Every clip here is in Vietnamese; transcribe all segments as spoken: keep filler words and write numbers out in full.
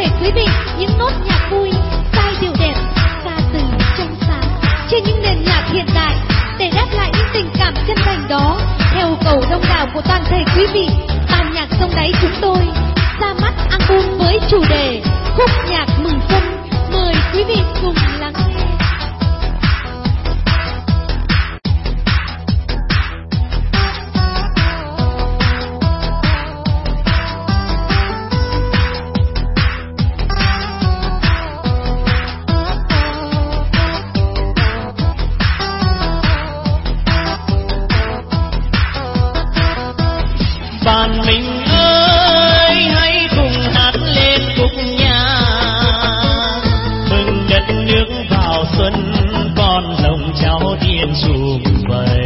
thể quý vị những nốt nhạc vui, giai điệu đẹp, ca từ trong sáng trên những nền nhạc hiện đại để đáp lại những tình cảm chân thành đó. Theo cầu đông đảo của toàn thể quý vị, ban nhạc Sông Đáy chúng tôi ra mắt album với chủ đề Khúc nhạc mừng xuân. Mời quý vị cùng lắng nghe. Bạn mình ơi, hãy cùng hát lên khúc nhạc mừng đất nước vào xuân, con rồng cháu thiên sum vầy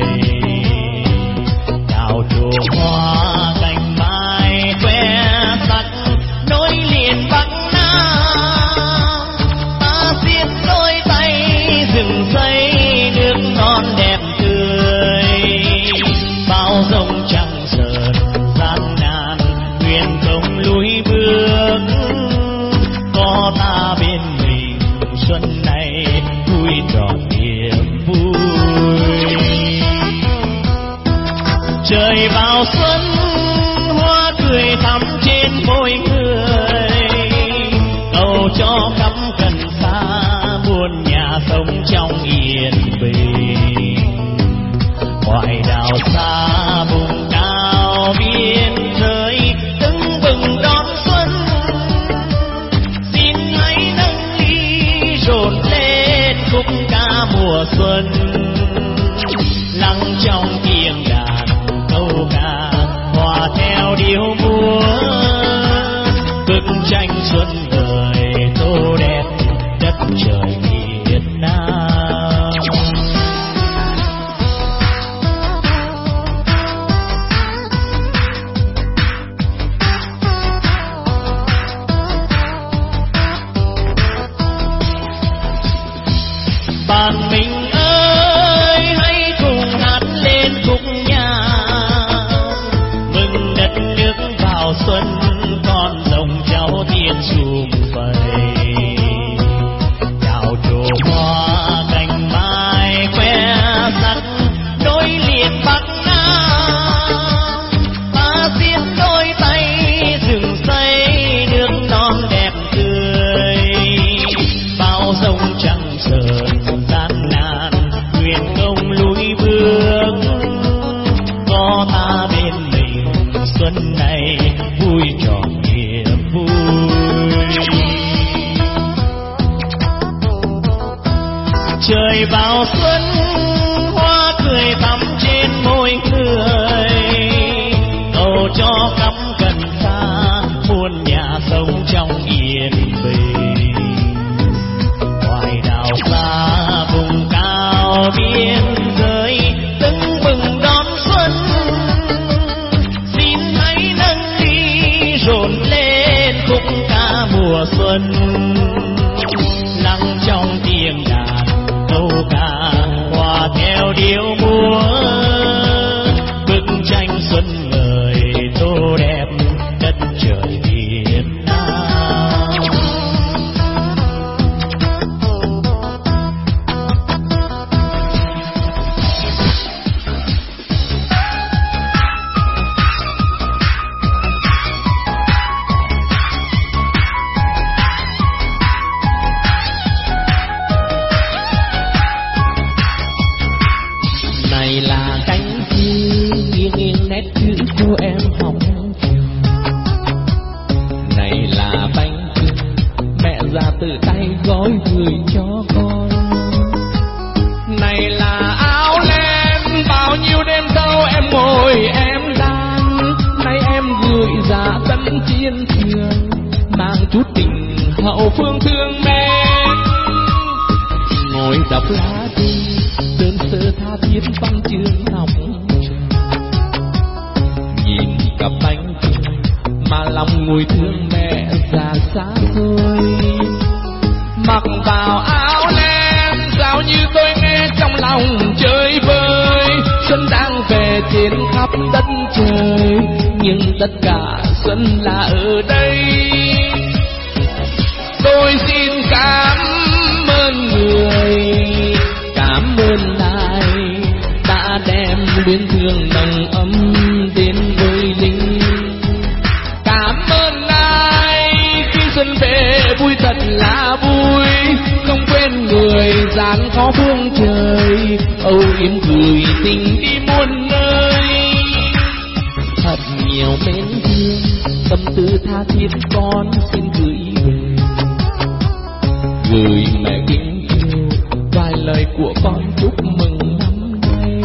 đào trổ hoa cành mai que sắc nối liền bắc nam. Ta xiết đôi tay rừng xây nước non đẹp tươi, bao dòng trăng sờn gian nan nguyện không lùi bước. Có ta bên mình xuân này vui trọn niềm vui. Trời vào xuân hoa cười thắm trên môi người, cầu cho khắp gần xa muôn nhà sống trong yên bình. Ngoài đảo xa vùng cao biên giới tưng bừng đón xuân, xin hãy nâng ly rộn lên khúc ca mùa xuân. Lắng trong tiếng đàn câu ca hòa theo điệu múa, bức tranh xuân đời tô đẹp đất trời Việt Nam. Bạn mình ơi, hãy cùng hát lên khúc nhạc mừng đất nước vào xuân, con rồng cháu thiên sum vầy đào trổ hoa cành mai que sắc nối liền bắc nam. Ta xiết đôi tay rừng xây nước non đẹp tươi, bao dòng trăng sờn gian nan nguyện không lùi bước. Có ta bên mình xuân này vui trọn niềm vui. Trời vào xuân hoa cười thắm trên môi người, cầu cho khắp gần xa muôn nhà sống trong yên bình. Ngoài đảo xa vùng cao biên giới tưng bừng đón xuân, xin hãy nâng ly rộn lên khúc ca mùa xuân. Lắng trong tiếng đàn câu ca hòa theo điệu múa, bức tranh xuân người tô đẹp đất trời Việt Nam. Này là cánh chim nghiêng nghiêng nét chữ của em học trường. Này là bánh chưng mẹ ra tự tay gói gửi cho con. Này là áo len bao nhiêu đêm thâu em ngồi em đan. Nay em gửi ra tận chiến trường, mang chút tình hậu phương thương mến. Ngồi đọc lá thư đơn sơ tha thiết văn chương học trường, nhìn cặp bánh cười mà lòng ngùi thương mẹ già xa xôi. Mặc vào áo len sao như tôi nghe trong lòng chơi vơi. Xuân đang về trên khắp đất trời, nhưng tất cả xuân là ở đây. tôi xin cảm ơn người, cảm ơn ai đã đem luyến thương nồng ấm đến với lính. Cảm ơn ai khi xuân về vui thật là vui, không quên người gian khó phương trời, âu yếm gửi tình đi muôn nơi. Thật nhiều mến thương, tâm tư tha thiết con xin gửi về, gửi mẹ kính yêu vài lời của con chúc mừng năm nay,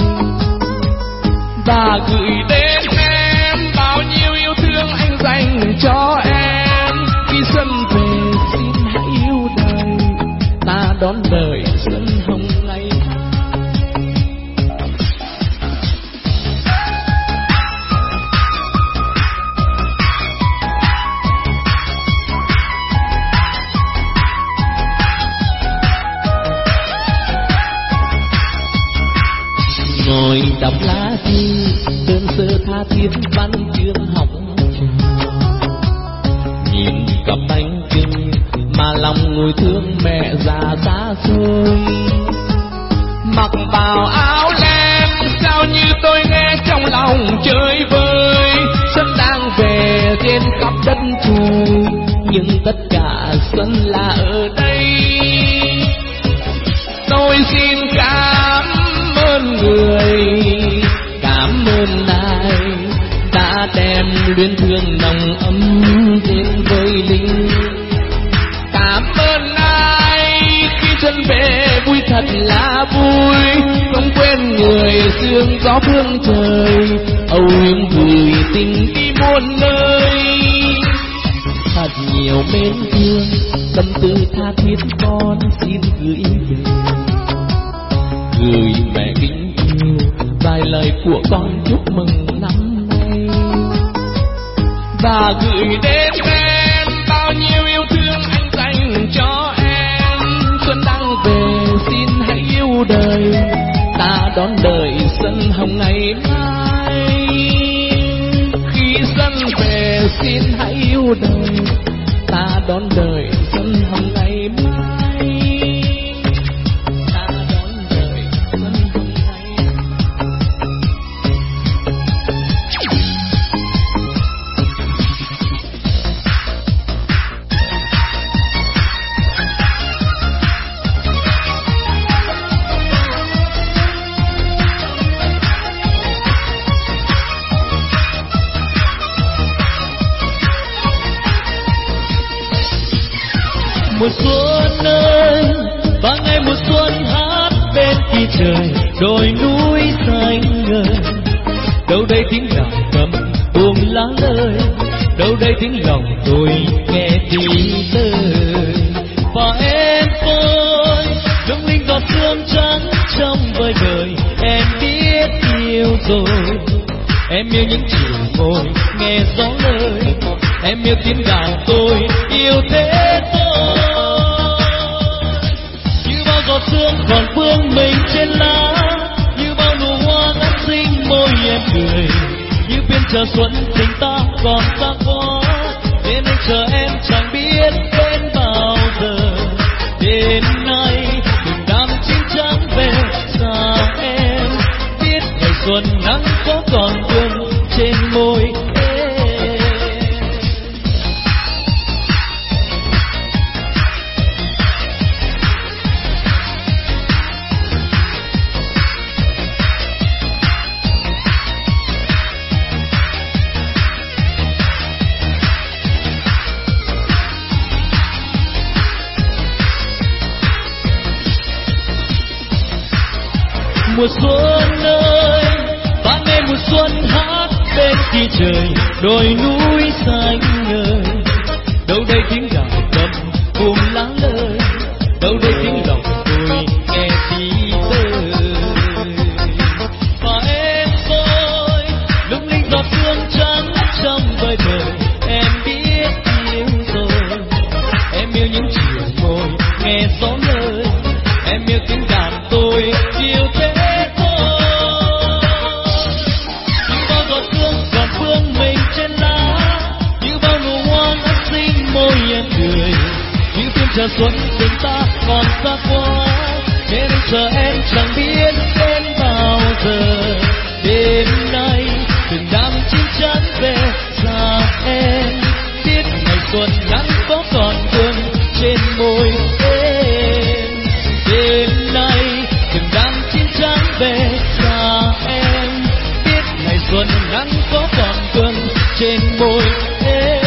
và gửi đến em bao nhiêu yêu thương anh dành cho em. Khi xuân về xin hãy yêu đời, ta đón đời xuân hồng ngày ngồi đọc lá thư đơn sơ tha thiết văn chương học trò, nhìn cặp bánh trưng mà lòng ngồi thương mẹ già xa xôi. Mặc bào áo len sao như tôi nghe trong lòng chơi vơi, xuân đang về trên khắp đất trời, nhưng tất cả xuân là ở đây. Tôi xin cảm ơn người, cảm ơn ai đã đem luyến thương nồng ấm đến với lính. Cảm ơn ai khi xuân về vui thật là vui, không quên người sương gió phương trời, âu yếm gửi tình đi muôn nơi. Thật nhiều mến thương, tâm tư tha thiết con xin gửi về, gửi mẹ kính yêu vài lời của con chúc mừng năm nay, và gửi đến em bao nhiêu yêu thương anh dành cho em. Xuân đang về xin hãy yêu đời, ta đón đời xuân hồng ngày mai. Khi xuân về xin hãy yêu đời, ta đón đời xuân hồng ngày mai. Ta đón đời xuân hồng ngày mai. Mùa xuân ơi, và ngày mùa xuân hát bên kia trời, đồi núi xanh ngời. Đâu đây tiếng đàn cầm buông lá lời, đâu đây tiếng lòng tôi nghe tí lời. Và em ơi, lung linh giọt sương trắng trong vời vời, em biết yêu rồi. Em yêu những chiều ngồi nghe gió lời, em yêu tiếng đàn tôi yêu thế thôi. Như bao giọt sương còn vương mình trên lá, như bao nụ hoa ngát xinh môi em cười, như biên chờ xuân tình ta còn xa quá, nên anh chờ em chẳng biết đến bao giờ. Đến nay từng đám chim trắng về xa em, biết ngày xuân nắng có còn vương trên môi em. Mùa xuân ơi, và ngày mùa xuân hát bên kia trời, đồi núi xanh ngời. Đâu đây tiếng gào cầm cùng lá lời, đâu đây tiếng lòng tôi nghe tí lời. Và em ơi, lung linh giọt sương trắng trong vời vời, em biết yêu rồi. Em yêu những chiều ngồi nghe gió lời, em yêu tiếng đàn tôi yêu thế. Như bao giọt sương còn vương mình trên lá, chờ xuân tình ta còn xa quá, nên chờ em chẳng biết đến bao giờ. Đêm nay từng đám chim chắn về xa em, biết ngày xuân nắng có còn vương trên môi em. Đêm nay từng đám chim chắn về xa em, biết ngày xuân nắng có còn vương trên môi em.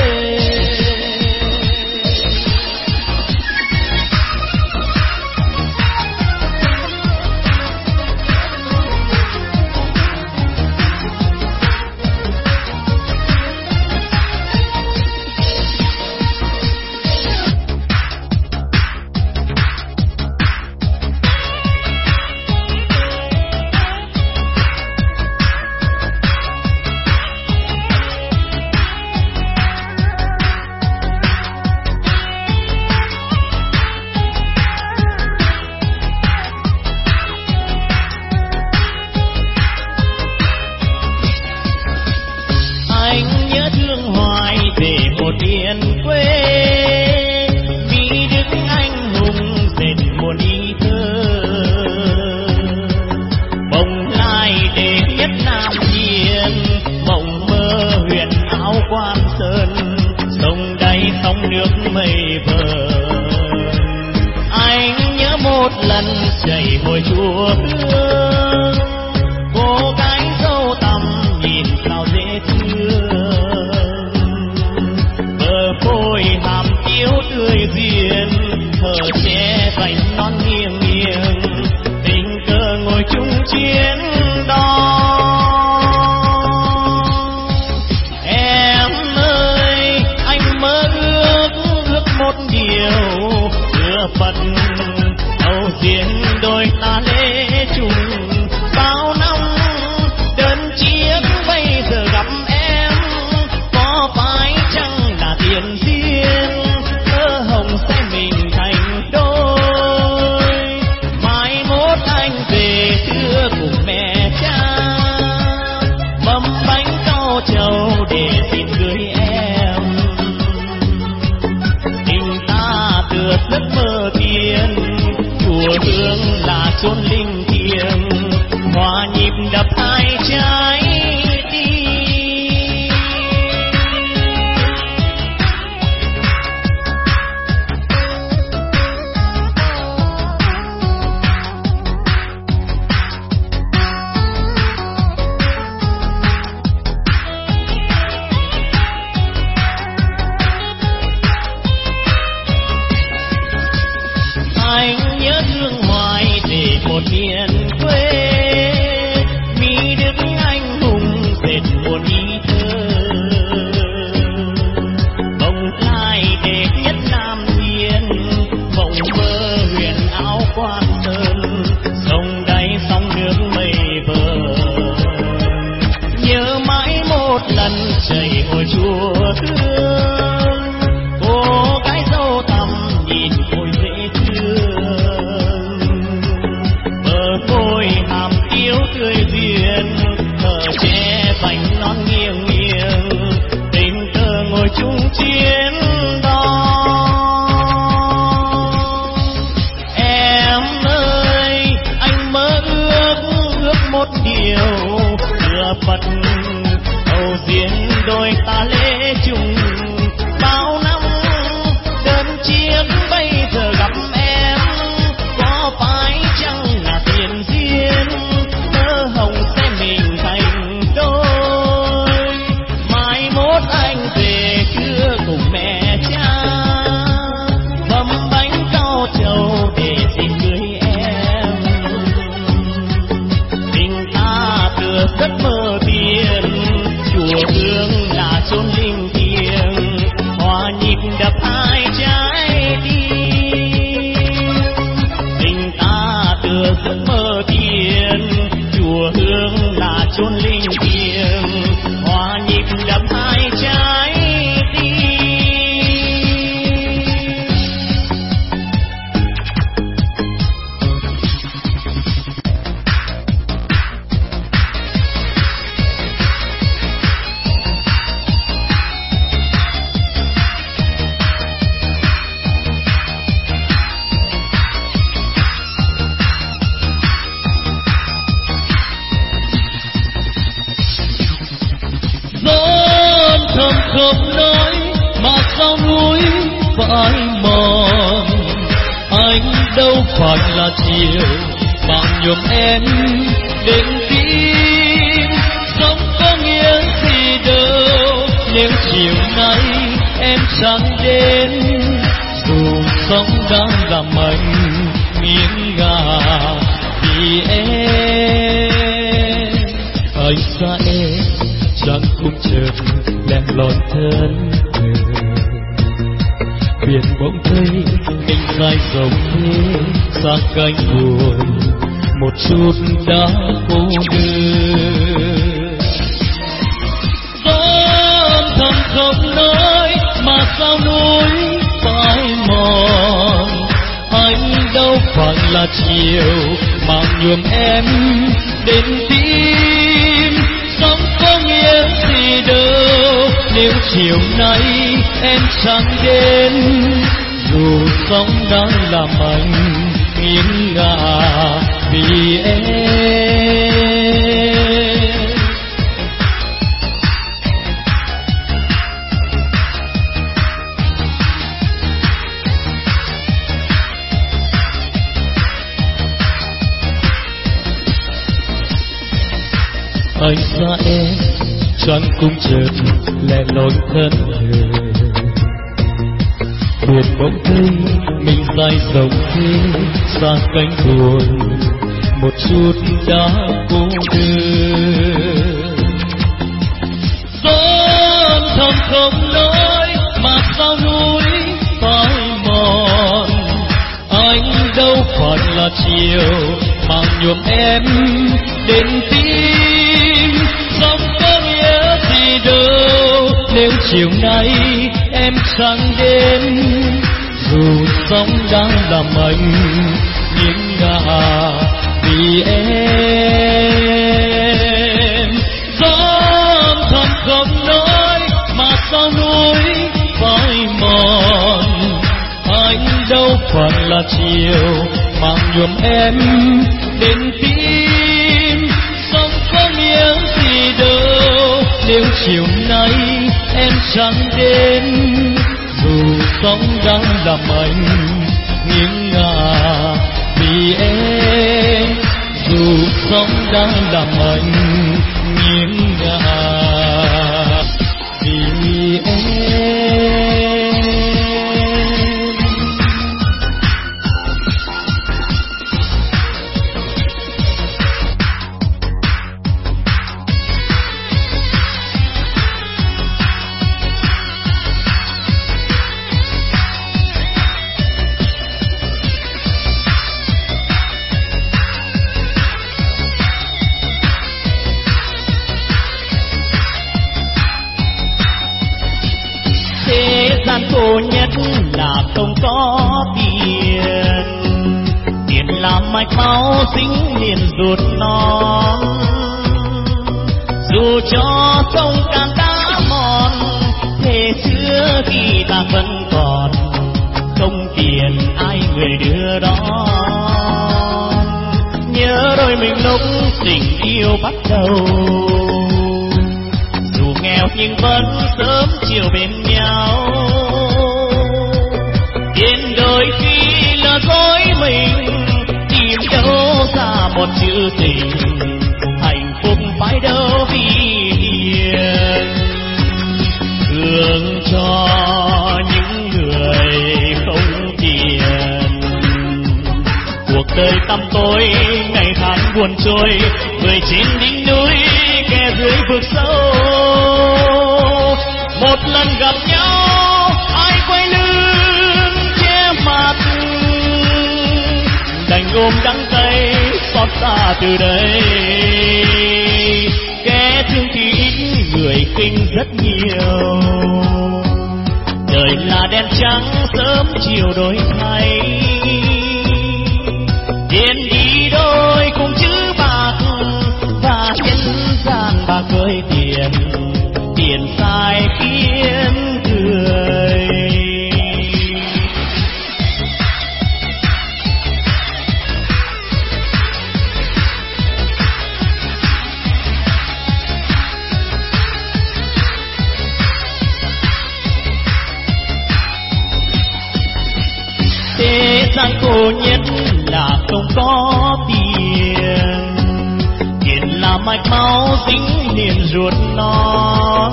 Phật âu diễn đôi ta lễ chung không nói mà sao núi phải mòn. Anh đâu phải là chiều bằng nhuộm em đến tim. Sống có nghĩa gì đâu nếu chiều nay em chẳng đến. Dù sống đang làm anh nghiêng ngả vì em. Anh xa em chẳng cũng chợt len lỏi thân thờ. Biển bỗng thấy mình dài rộng thế xa cánh buồn một chút đã cô đơn. Gió âm thầm không nói mà sao núi phải mòn. Anh đâu phải là chiều mà nhuộm em đến tim. Sống có nghĩa gì đâu nếu chiều nay em chẳng đến. Dù sống đang làm anh nghiêng ngả vì em. Anh xa em chẳng cũng chợt lẻ loi thân thờ. Buồn bỗng thấy mình dài rộng thế xa cánh buồn một chút đã cô đơn. Gió âm thầm không nói mà sao núi phải mòn. Anh đâu phải là chiều mà nhuộm em đến tim. Sống có nghĩa gì đâu nếu chiều nay em chẳng đến. Dù sống đang làm anh nghiêng ngả vì em. Gió âm thầm không nói mà sao núi phải mòn. Anh đâu phải là chiều mà nhuộm em đến tim. Sống có nghĩa gì đâu nếu chiều nay em chẳng đến. Dù sống đang làm anh nghiêng ngả vì em. Dù sống đang làm anh nghiêng ngả vì em. Khổ nhất là không có tiền. Tiền làm mạch máu dính liền ruột non. Dù cho sông càng đã mòn thế xưa khi ta vẫn còn. Không tiền ai người đưa đón. Nhớ đôi mình lúc tình yêu bắt đầu. Dù nghèo nhưng vẫn sớm chiều bên nhau. Tiền đôi khi là dối mình tìm đâu ra một chữ tình. Hạnh phúc phải đâu vì tiền. Thương cho những người không tiền. Cuộc đời tăm tối ngày tháng buồn trôi. Người trên đỉnh núi kẻ dưới vực sâu. Một lần gặp nhau ai quay lưng che mặt. Đành ôm đắng cay xót xa từ đây. Kẻ thương thì ít người khinh rất nhiều. Đời là đen trắng sớm chiều đổi thay. Tiền đi đôi cùng chữ bạc và nhân gian bạc với tiền. Tiền sai khiến cười. nhất là không có tiền. Tiền là mạch máu dính liền ruột non,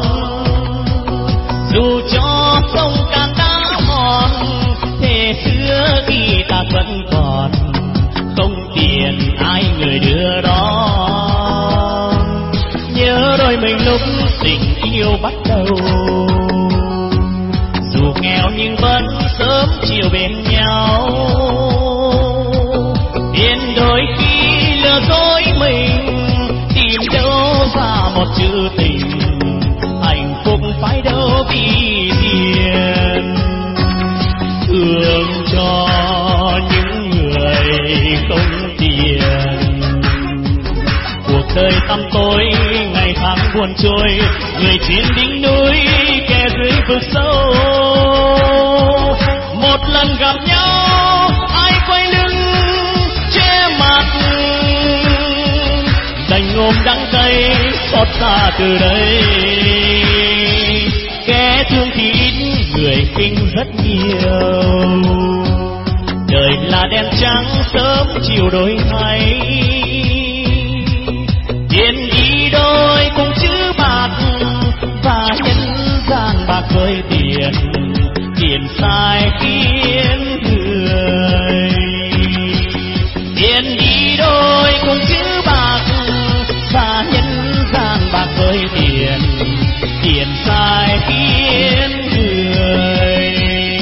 dù cho sông Cam đã mòn, thế xưa khi ta vẫn còn, không tiền ai người đưa đón. Nhớ đôi mình lúc tình yêu bắt đầu, dù nghèo nhưng vẫn sớm chiều bên nhau. Tiền đôi khi lừa dối mình, tìm đâu ra một chữ tình, hạnh phúc phải đâu vì tiền. Thương cho những người không tiền, cuộc đời tăm tối ngày tháng buồn trôi, người trên đỉnh núi kẻ dưới vực sâu. Một lần gặp nhau ai quay lưng che mặt, đành ôm đắng cay xót xa từ đây. Kẻ thương thì ít, người khinh rất nhiều, đời là đen trắng sớm chiều đổi thay. Tiền đi đôi cùng chữ bạc, và nhân gian bạc với tiền, tiền sai khiến người. Tiền đi đôi cùng chữ bạc, và nhân gian bạc với tiền, tiền sai khiến người.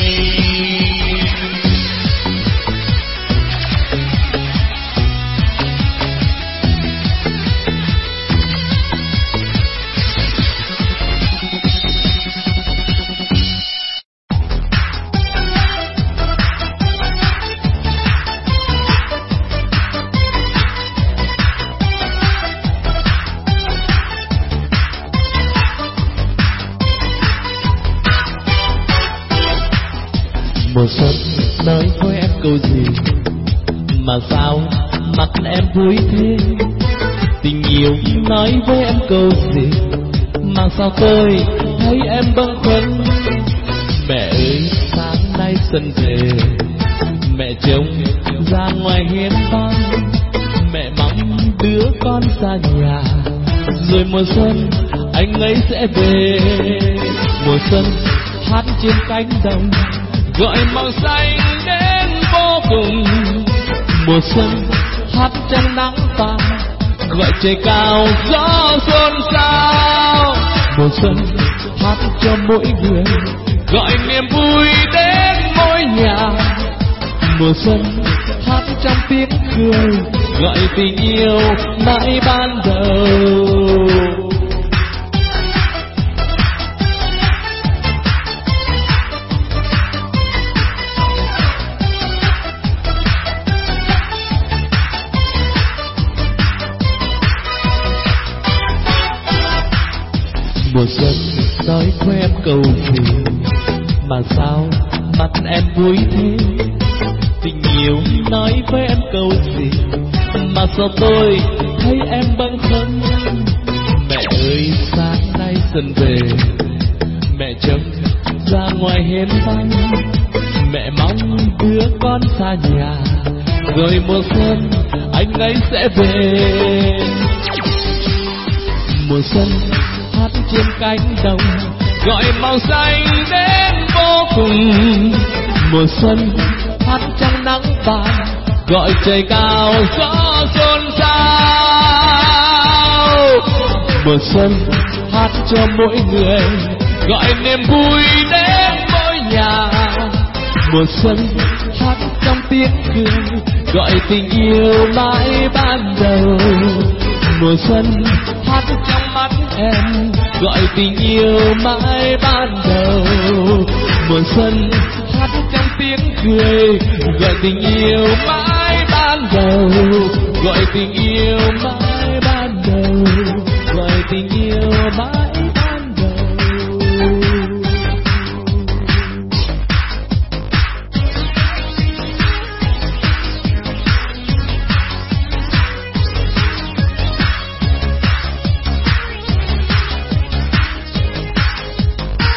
Mùa xuân nói với em câu gì mà sao mặt em vui thế? Tình yêu nói với em câu gì mà sao tôi thấy em bâng khuâng? Mẹ ơi sáng nay xuân về, mẹ trông ra ngoài hiên vắng, mẹ mong đứa con xa nhà, rồi mùa xuân anh ấy sẽ về. Mùa xuân hát trên cánh đồng, gọi màu xanh đến vô cùng. Mùa xuân hát trong nắng vàng, gọi trời cao gió xôn xao. Mùa xuân hát cho mỗi người, gọi niềm vui đến mỗi nhà. Mùa xuân hát trong tiếng cười, gọi tình yêu mãi ban đầu. Mùa xuân nói với em câu gì mà sao mặt em vui thế? Tình yêu nói với em câu gì mà sao tôi thấy em bâng khuâng? Mẹ ơi sáng nay xuân về, mẹ trông ra ngoài hiên vắng, mẹ mong đứa con xa nhà, rồi mùa xuân anh ấy sẽ về. Mùa xuân hát trên cánh đồng, gọi màu xanh đến vô cùng. Mùa xuân hát trong nắng vàng, gọi trời cao gió xôn xao. Mùa xuân hát cho mỗi người, gọi niềm vui đến mỗi nhà. Mùa xuân hát trong tiếng cười, gọi tình yêu mãi ban đầu. Mùa xuân hát trong mắt em, gọi tình yêu mãi ban đầu. Mùa xuân hát trong tiếng cười, gọi tình yêu mãi ban đầu. Gọi tình yêu mãi ban đầu, gọi tình yêu mãi ban đầu.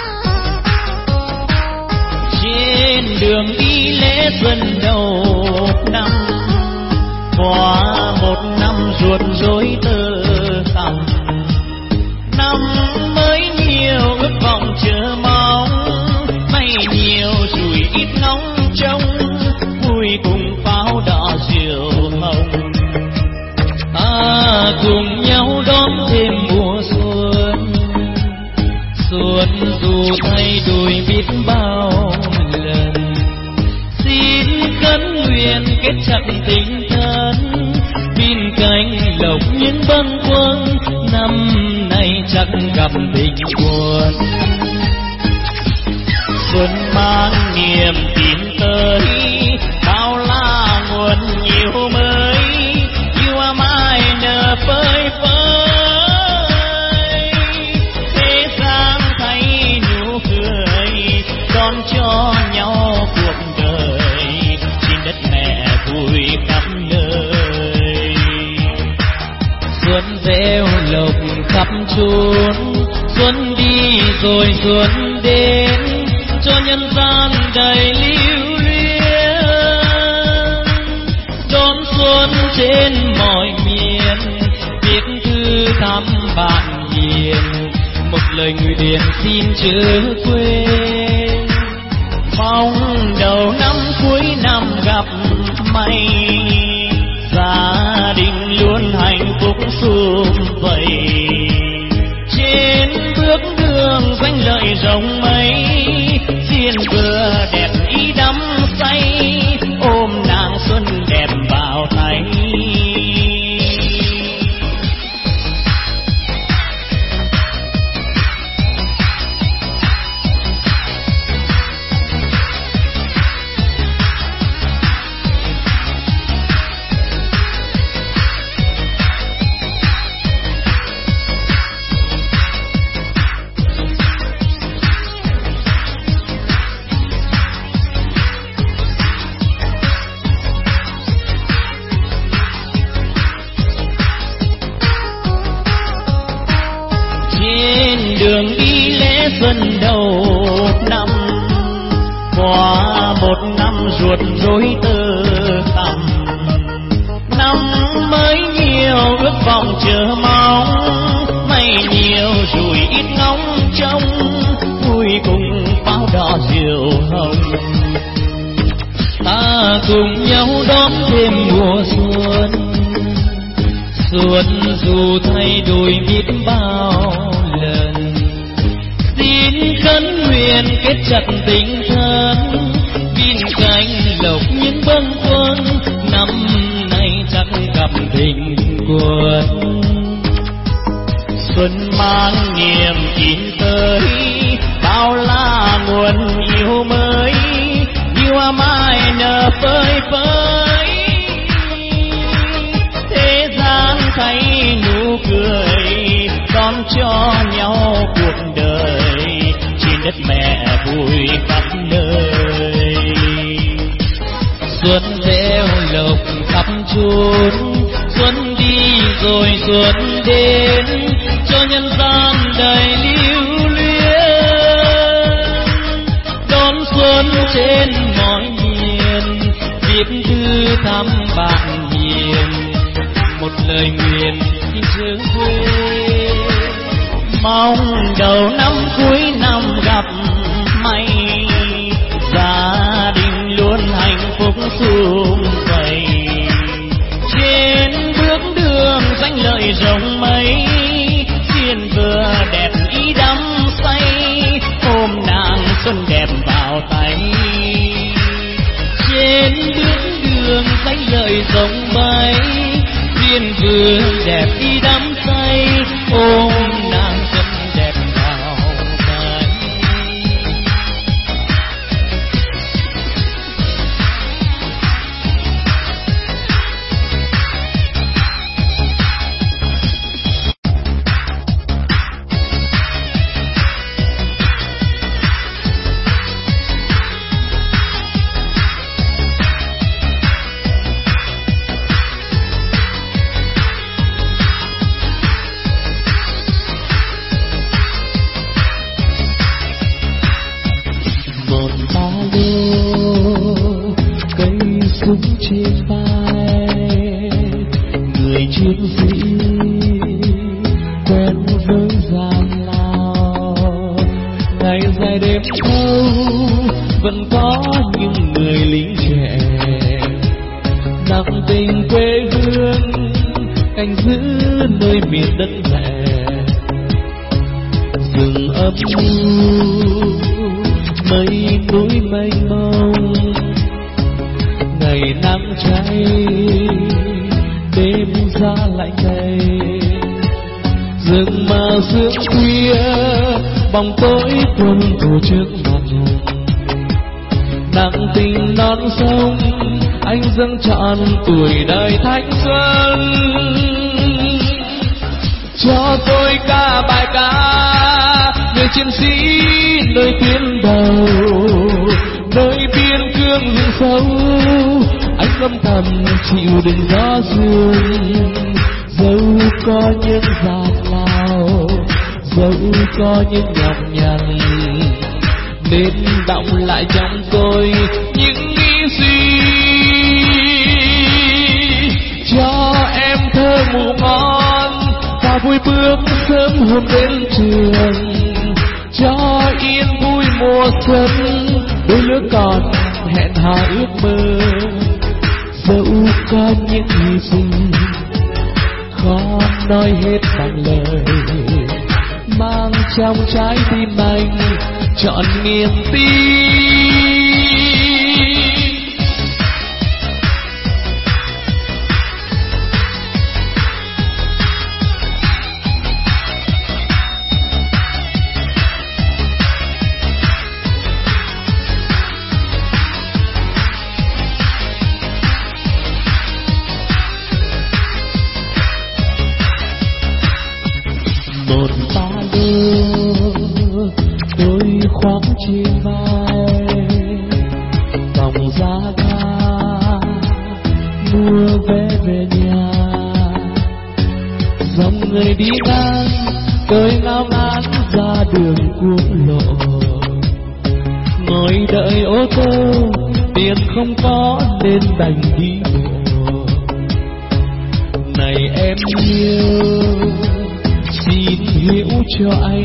Đường đi lễ xuân đầu, ruột rối tơ tằm. Năm mới nhiều ước vọng chờ mong, may nhiều rủi ít ngóng trông, vui cùng pháo đỏ rượu hồng. Ta cùng nhau đón thêm mùa xuân, xuân dù thay đổi biết bao lần. Xin khấn nguyện kết chặt tình thân, bên cạnh lộc những bâng khuâng, năm nay chắc gặp tình buồn. Xuân mang niềm tin tới, bao la nguồn yêu mới, yêu mai nở phơi phới. Thế gian thấy nụ cười, đón cho nhau cuộc đời, trên đất mẹ vui khắp nơi. Xuân gieo lộc khắp chốn, xuân đi rồi xuân đến, cho nhân gian đầy lưu luyến. Đón xuân trên mọi miền, viết thư thăm bạn hiền, một lời người điền xin chớ quên. Mong đầu năm cuối năm gặp may, gia đình luôn hạnh phúc sum vầy. Trên bước đường danh lợi rộng mây, duyên vừa đẹp ý đắm say, ôm nàng xuân đẹp vào tay. Đường đi lễ xuân đầu năm, qua một năm ruột rối tơ tằm. Năm mới nhiều ước vọng chờ mong, may nhiều rủi ít ngóng trông, vui cùng pháo đỏ rượu hồng. Ta cùng nhau đón thêm mùa xuân, xuân dù thay đổi biết bao lần. Xin khấn nguyện kết chặt tình thân, bên cạnh lộc những bâng khuâng, năm nay chắc gặp tình quân. Xuân mang niềm tin tới, bao la nguồn yêu mới, yêu mai nở phơi phới. Thế gian thấy nụ cười, đón cho nhau cuộc đời, trên đất mẹ vui khắp nơi. Xuân gieo lộc khắp chốn, xuân đi rồi xuân đến, cho nhân gian đầy lưu luyến. Đón xuân trên mọi miền, viết thư thăm bạn hiền, một lời nguyện xin chớ quên. Mong đầu năm cuối năm gặp may, gia đình luôn hạnh phúc sum vầy. Trên bước đường danh lợi rộng mây, duyên vừa đẹp ý đắm say, ôm nàng xuân đẹp vào tay. Trên bước đường danh lợi rộng mây, duyên vừa đẹp ý đắm say, ôm nàng xuân đẹp vào tay. ngày đêm thâu vẫn có những người lính trẻ nặng tình quê hương canh giữ nơi miền đất mẹ. Rừng âm u mây núi mênh mông, ngày nắng cháy đêm giá lạnh đầy. Rừng mà sương khuya bóng tối tuôn thù trước mặt, nặng tình non sông anh dâng trọn tuổi đời thanh xuân. Cho tôi ca bài ca người chiến sĩ nơi tuyến đầu, nơi biên cương rừng sâu anh âm thầm chịu đựng gió sương. Dẫu có những gian lao, dẫu có những nhọc nhằn, nên đọng lại trong tôi những nghĩ suy. Cho em thơ ngủ ngon và vui bước sớm hôm đến trường, cho yên vui mùa xuân đôi lứa còn hẹn hò ước mơ. Dẫu có những hy sinh khó nói hết bằng lời, mang trong trái tim anh trọn niềm tin. Một ba lô đôi khoác trên vai, vòng ra ga mua vé về nhà. Dòng người đi ngang tôi ngao ngán ra đường quốc lộ, ngồi đợi ô tô tiền không có nên đành đi bộ. Này em yêu xin hiểu cho anh,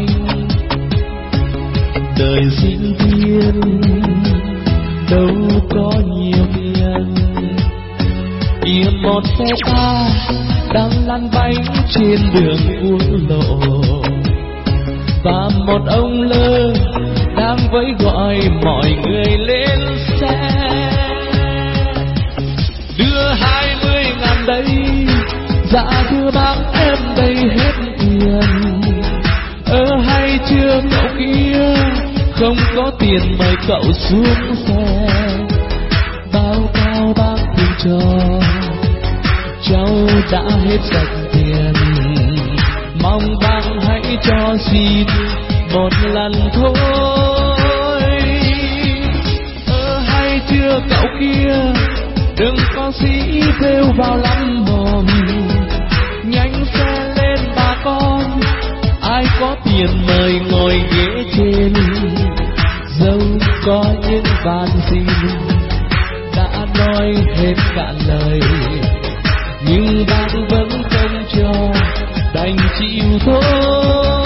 đời sinh viên đâu có nhiều tiền. Tìm một xe ta đang lăn bánh trên đường quốc lộ, và một ông lơ đang vẫy gọi mọi người lên xe. Đưa hai mươi ngàn đây, dạ thưa bác em đây hết tiền. Ơ hay chưa cậu kia, không có tiền mời cậu xuống xe. Báo cáo bác thì cho, cháu đã hết sạch tiền, mong bác hãy cho xin một lần thôi. Ơ hay chưa cậu kia, đừng có sĩ rêu vào lắm mồm, nhanh xe lên bà con, ai có tiền mời ngồi ghế trên. Dẫu có những van xin đã nói hết cạn lời, nhưng bác vẫn không cho, đành chịu thôi.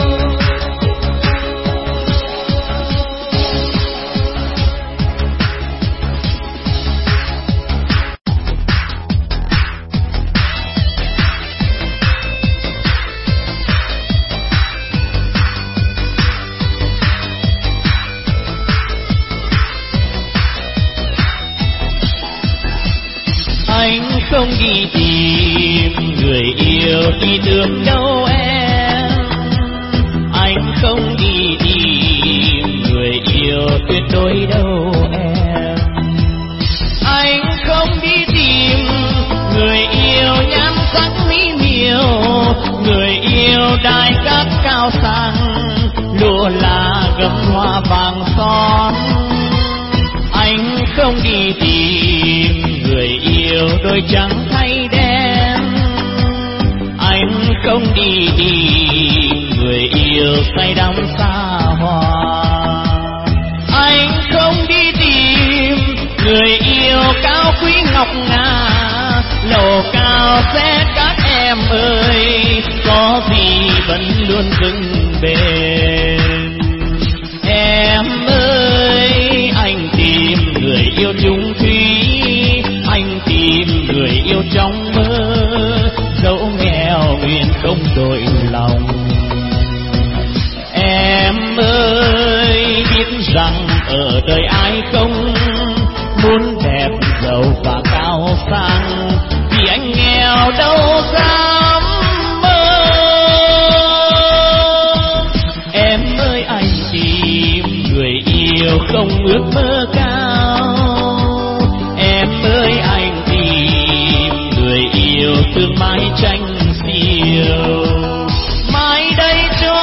Anh không đi tìm người yêu đi được đâu em, anh không đi tìm người yêu tuyệt đối đâu em. Anh không đi tìm người yêu nhắm sắc mỹ miều, người yêu đai cát cao sang, lụa là gấm hoa vàng son. Anh không đi tìm người yêu đôi trắng thay đen, anh không đi tìm người yêu say đắm xa hoa. Anh không đi tìm người yêu cao quý ngọc ngà, lầu cao sẽ các em ơi, có gì vẫn luôn vững bền. Em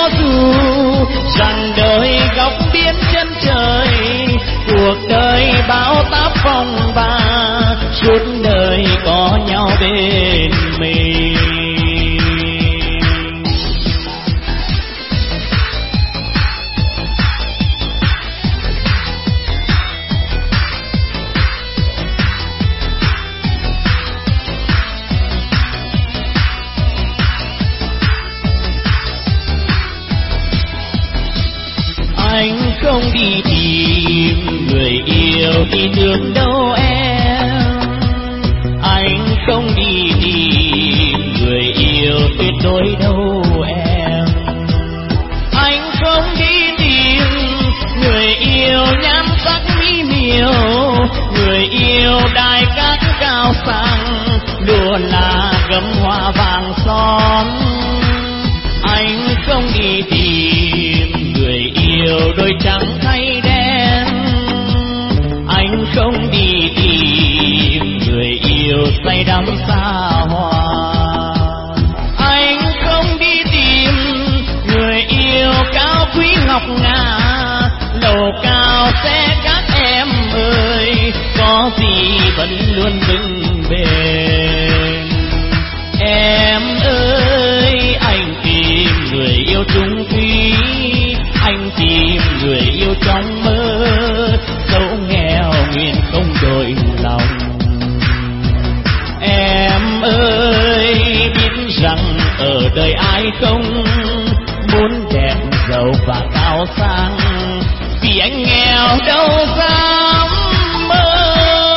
cho dù rằng đời góc biển chân trời, cuộc đời bão táp phong ba, suốt đời có nhau bên mình. Anh không đi tìm người yêu đi đường đâu em, anh không đi tìm người yêu tuyệt đối đâu em, anh không đi tìm người yêu nhan sắc mỹ miều, người yêu đai cát cao sang, lụa là gấm hoa vàng son. Anh không đi tìm người yêu đôi trắng hay đen, anh không đi tìm người yêu say đắm xa hoa, anh không đi tìm người yêu cao quý ngọc ngà, lầu cao xe các em ơi, có gì vẫn luôn vững bền. Em ơi anh tìm người yêu trung thủy, anh tìm người yêu trong mơ, dẫu nghèo nguyện không đổi lòng. Em ơi biết rằng ở đời ai không muốn đẹp giàu và cao sang, vì anh nghèo đâu dám mơ.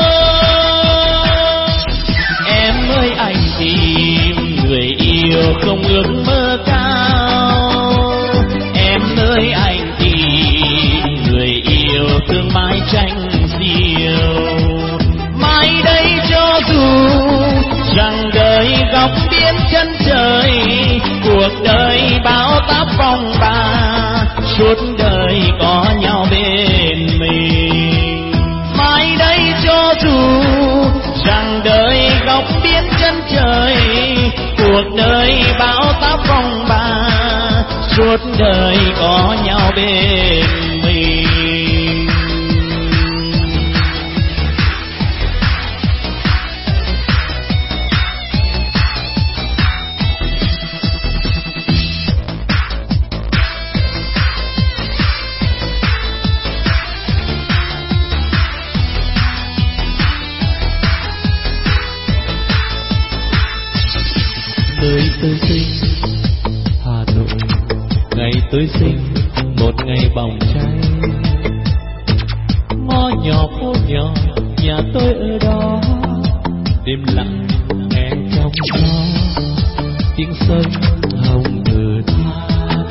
Em ơi anh tìm người yêu không ước mơ cao, em ơi anh tìm người yêu thương mãi tranh diều. Mai đây cho dù rằng đời góc biển chân trời, cuộc đời bão táp phong ba, suốt đời có nhau bên mình. Mai đây cho dù rằng đời góc biển chân trời, cuộc đời bão táp phong ba, suốt đời có nhau bên mình. Nơi tôi sinh Hà Nội, ngày tôi sinh một ngày bỏng cháy. Ngõ nhỏ phố nhỏ nhà tôi ở đó, đêm lặng nghe trong gió tiếng sông hồng thở than.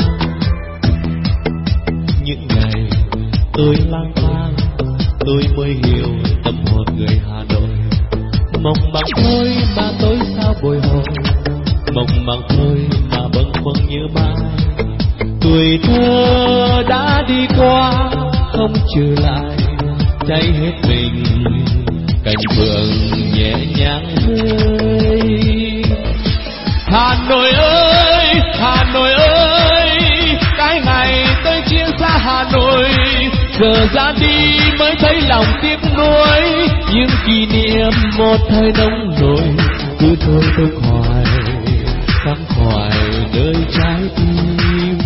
Những ngày tôi lang thang tôi mới hiểu tâm hồn người Hà Nội. Mộng bằng thôi mà tôi sao bồi hồi, mộng màng thôi mà bâng khuâng như mai. Tuổi thơ đã đi qua không trở lại, cháy hết mình cành phượng nhẹ nhàng rơi. Hà Nội ơi, Hà Nội ơi, cái ngày tôi chia xa Hà Nội, giờ ra đi mới thấy lòng tiếc nuối. Những kỷ niệm một thời nông nổi cứ thôi không hoài, khắc khoải nơi trái tim.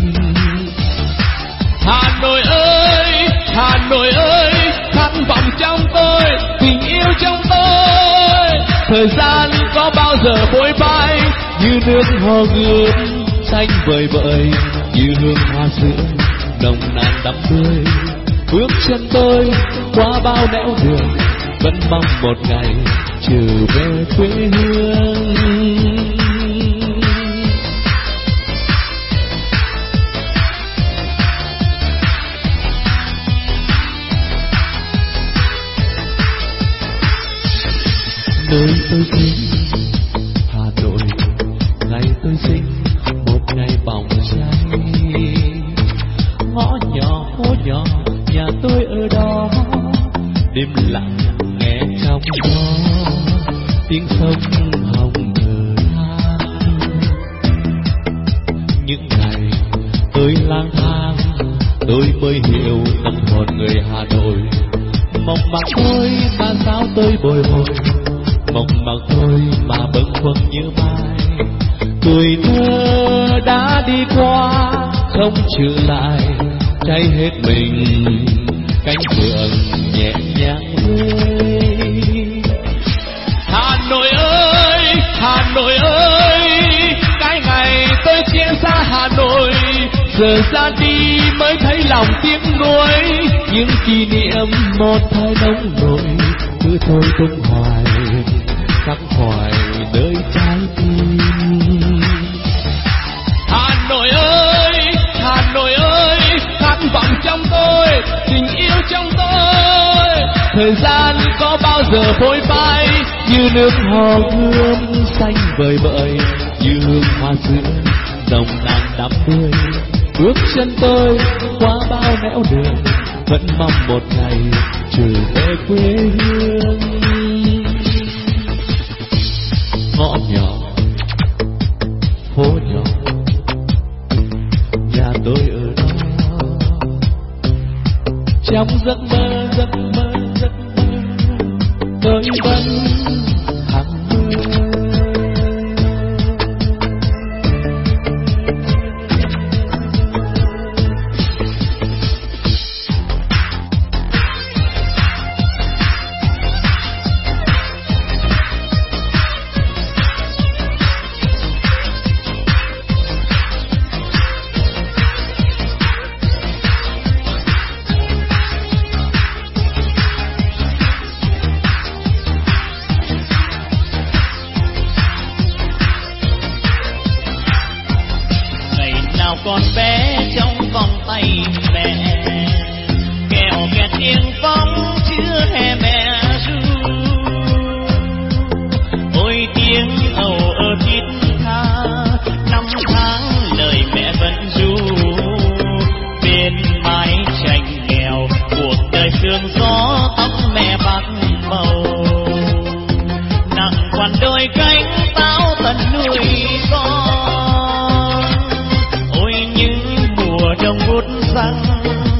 Hà Nội ơi, Hà Nội ơi, khát vọng trong tôi, tình yêu trong tôi. Thời gian có bao giờ vội bay, như nước hồ gươm xanh vời vợi, như hương hoa sữa nồng nàn đắm tươi. Bước chân tôi qua bao nẻo đường, vẫn mong một ngày trở về quê hương. Nơi tôi sinh Hà Nội, ngày tôi sinh một ngày bỏng cháy. Ngõ nhỏ phố nhỏ nhà tôi ở đó, đêm lặng nghe trong gió tiếng sông hồng thở than. Những ngày tôi lang thang tôi mới hiểu tâm hồn người Hà Nội. Mộng mạc thôi mà sao tôi bồi hồi, mộng mạc thôi mà bâng khuâng như mai. Tuổi thơ đã đi qua không trở lại, cháy hết mình cánh phượng nhẹ nhàng rơi. Hà Nội ơi, Hà Nội ơi, cái ngày tôi chia xa Hà Nội, giờ ra đi mới thấy lòng tiếc nuối. Những kỷ niệm một thời nông nổi cứ thôi tung hoài, khắc khoải nơi trái tim. Hà Nội ơi, Hà Nội ơi, khát vọng trong tôi, tình yêu trong tôi. Thời gian có bao giờ phôi phai, như nước hồ gươm xanh vời vợi, như hương hoa sữa nồng nàn đắm đuôi. Bước chân tôi qua bao nẻo đường, vẫn mong một ngày trở về quê hương. Ngõ nhỏ, phố nhỏ, nhà tôi ở đó. Trong giấc mơ, giấc mơ, giấc mơ, tôi vẫn hằng mơ. Còn bé trong vòng tay mẹ, kẹo kẹt tiếng phong chưa hè mẹ ru. Ôi tiếng ầu ơ thiết tha, năm tháng lời mẹ vẫn ru. Bên mái tranh nghèo cuộc đời sương gió, tóc mẹ bạc màu. Nặng quằn đôi cánh táo tận nuôi con, đông bút răng